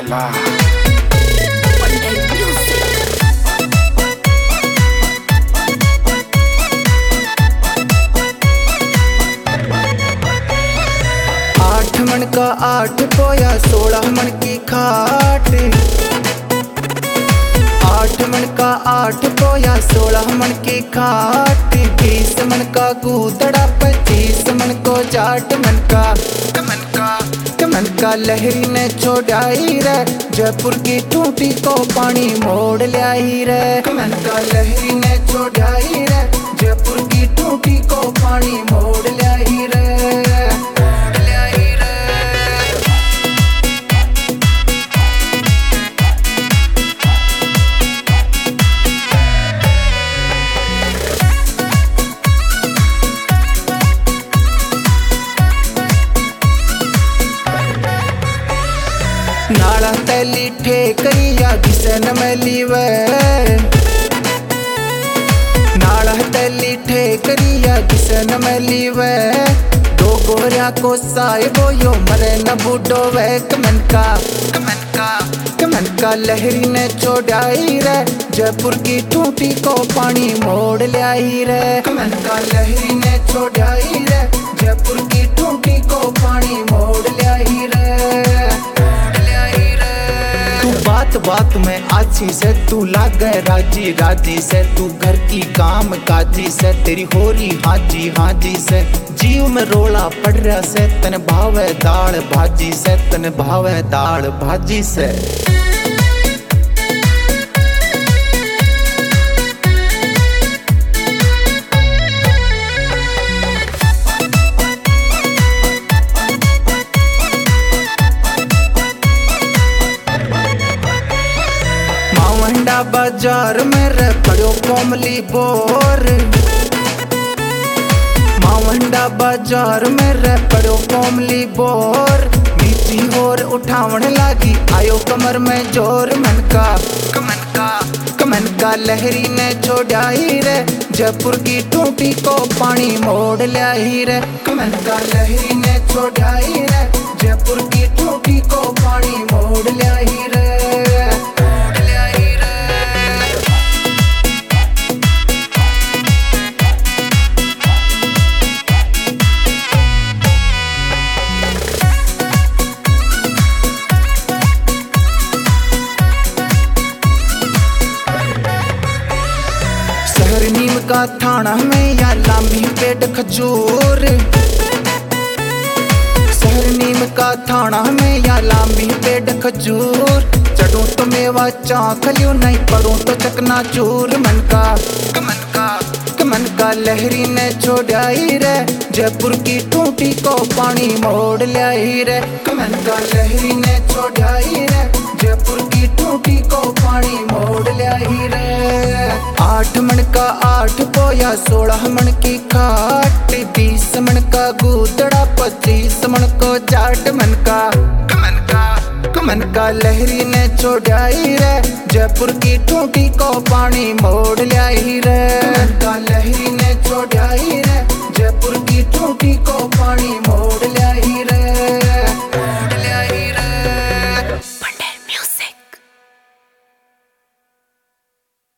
वाह। आठ मन का 8 पोया 16 मन की खाट। 8 मन का 8 पोया 16 मन की खाट। 20 मन का गूदड़ा 25 मन को जाट। मन का लहरी ने छोड़ाई रे, जयपुर की टूटी को पानी मोड़ लाई रे। मन का लहरी ने छोड़ाई रे, जयपुर की टूटी को पानी मोड़ लाई रे। नाला तैली ठेकरिया किसन मैली वे। नाला तैली ठेकरिया किसन मैली वे। दो गोरिया को साहिबो यो मरे न बूढ़ो वे। कमन का लहरी ने छोड़ाई रे, जयपुर की टूटी को पानी मोड़ लाई रे। कमन का लहरी ने छोड़ाई रे, जयपुर की टूटी को पानी मोड़ लाई रे। बात बात में आछी से तू लागे राजी राजी से। तू घर की काम काजी से, तेरी होरी हाजी हाजी से। जीव में रोला पड़ रहा से, तन भावे दाल भाजी से। तन भावे दाल भाजी से। मावंडा बाजार में रे पड़ो कोमली बोर। मावंडा बाजार में रे पड़ो कोमली बोर। नीची होर उठावण लागी आयो कमर में जोर। कमन का लहरी ने छोड़ाई रे, जयपुर की टूटी को पानी मोड़ लाई रे। कमन का लहरी ने छोड़ाई रे, जयपुर की टूटी को पानी मोड़ लाई रे। शहर नीम का थाना में या लामी पेट खजूर। शहर नीम का थाना में या लामी पेट खजूर। चढ़ूं तो मेवा चाख लियो, नहीं पड़ूं तो चकना चूर। कमन का लहरी ने छोड़ाई रे, जयपुर की टूटी को पानी मोड़ लाई रे। कमन का लहरी ने छोड़ाई रे, जयपुर की टूटी को पानी मोड़ लाई रे। 8 मन का 8 पोया 16 मन की खाट। 20 मन का गूदड़ा 25 मन को जाट। कमन का लहरी ने छोड़ाई रे, जयपुर की टूटी को पानी मोड़ लाई रे। कमन का लहरी ने छोड़ाई रे, जयपुर की टूटी को पानी मोड़ लाई रे।